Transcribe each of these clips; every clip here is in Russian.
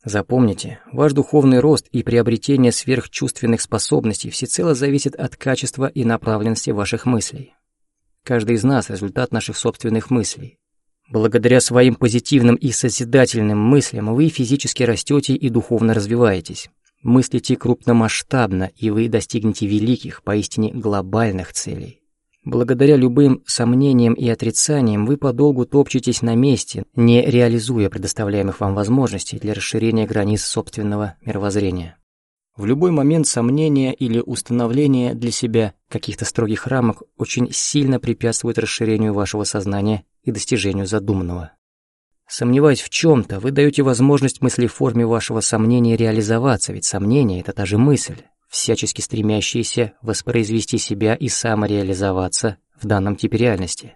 Запомните, ваш духовный рост и приобретение сверхчувственных способностей всецело зависит от качества и направленности ваших мыслей. Каждый из нас — результат наших собственных мыслей. Благодаря своим позитивным и созидательным мыслям вы физически растете и духовно развиваетесь. Мыслите крупномасштабно, и вы достигнете великих, поистине глобальных целей. Благодаря любым сомнениям и отрицаниям вы подолгу топчетесь на месте, не реализуя предоставляемых вам возможностей для расширения границ собственного мировоззрения. В любой момент сомнения или установление для себя каких-то строгих рамок очень сильно препятствует расширению вашего сознания и достижению задуманного. Сомневаясь в чем-то, вы даете возможность мыслеформе вашего сомнения реализоваться, ведь сомнение — это та же мысль, всячески стремящиеся воспроизвести себя и самореализоваться в данном типе реальности.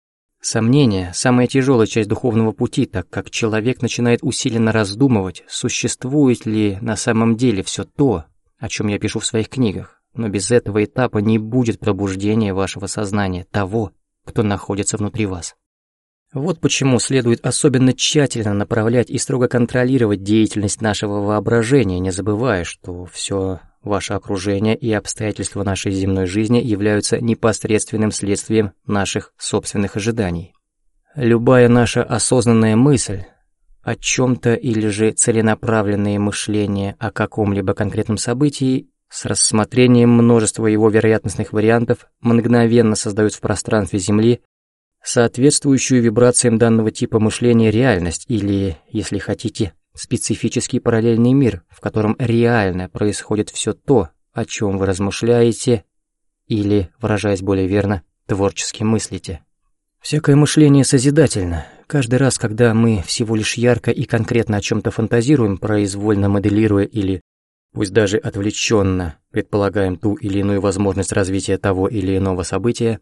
Сомнение — самая тяжелая часть духовного пути, так как человек начинает усиленно раздумывать, существует ли на самом деле все то, о чем я пишу в своих книгах, но без этого этапа не будет пробуждения вашего сознания, того, кто находится внутри вас. Вот почему следует особенно тщательно направлять и строго контролировать деятельность нашего воображения, не забывая, что все ваше окружение и обстоятельства нашей земной жизни являются непосредственным следствием наших собственных ожиданий. Любая наша осознанная мысль о чем-то или же целенаправленное мышление о каком-либо конкретном событии с рассмотрением множества его вероятностных вариантов мгновенно создают в пространстве Земли соответствующую вибрациям данного типа мышления реальность или, если хотите, специфический параллельный мир, в котором реально происходит все то, о чем вы размышляете или, выражаясь более верно, творчески мыслите. Всякое мышление созидательно. Каждый раз, когда мы всего лишь ярко и конкретно о чем-то фантазируем, произвольно моделируя или, пусть даже отвлеченно, предполагаем ту или иную возможность развития того или иного события,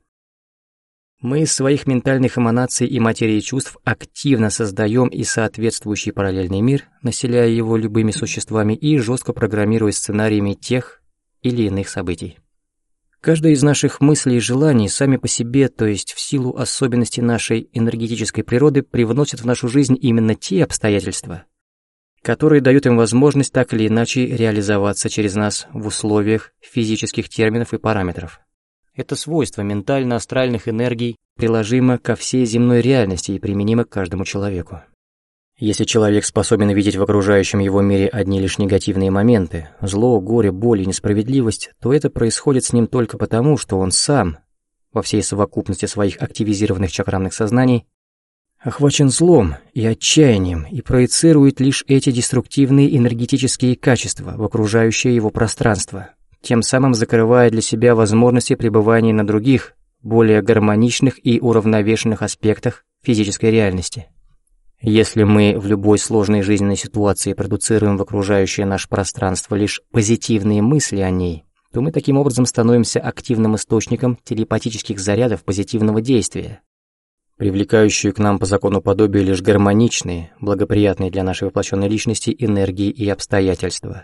мы из своих ментальных эманаций и материи чувств активно создаем и соответствующий параллельный мир, населяя его любыми существами и жестко программируя сценариями тех или иных событий. Каждая из наших мыслей и желаний сами по себе, то есть в силу особенностей нашей энергетической природы, привносят в нашу жизнь именно те обстоятельства, которые дают им возможность так или иначе реализоваться через нас в условиях физических терминов и параметров. Это свойство ментально-астральных энергий приложимо ко всей земной реальности и применимо к каждому человеку. Если человек способен видеть в окружающем его мире одни лишь негативные моменты, зло, горе, боль и несправедливость, то это происходит с ним только потому, что он сам, во всей совокупности своих активизированных чакранных сознаний, охвачен злом и отчаянием и проецирует лишь эти деструктивные энергетические качества в окружающее его пространство, тем самым закрывая для себя возможности пребывания на других, более гармоничных и уравновешенных аспектах физической реальности. Если мы в любой сложной жизненной ситуации продуцируем в окружающее наше пространство лишь позитивные мысли о ней, то мы таким образом становимся активным источником телепатических зарядов позитивного действия, привлекающие к нам по закону подобия лишь гармоничные, благоприятные для нашей воплощенной личности энергии и обстоятельства.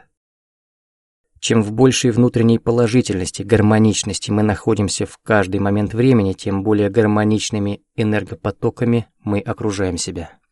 Чем в большей внутренней положительности, гармоничности мы находимся в каждый момент времени, тем более гармоничными энергопотоками мы окружаем себя.